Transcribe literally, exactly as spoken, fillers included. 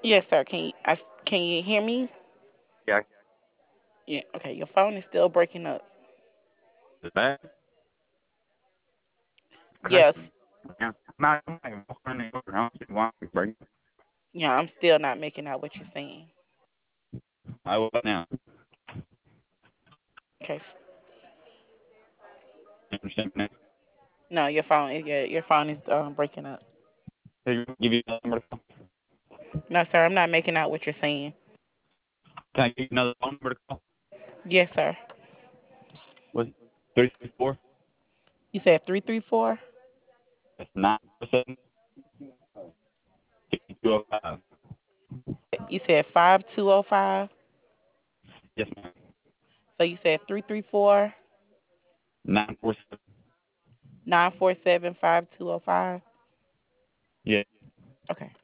Yes, sir. Can you I, can you hear me? Yeah, Yeah. Okay. Your phone is still breaking up. is that? Cause Yes. I can. No, I'm not even walking in the door. I don't see why it's breaking. Yeah. I'm still not making out what you're saying. I will now. Okay. You understand me now? No, your phone. Your your phone is um, breaking up. Hey, you want me to give you another number to call? No, sir. I'm not making out what you're saying. Can I give you another phone number to call? Yes, sir. What? Three three four. You said three three four. That's nine four seven two zero five. You said five two zero five. Yes, ma'am. So you said three three four Nine four seven. nine four seven five two zero five. Yeah. Okay.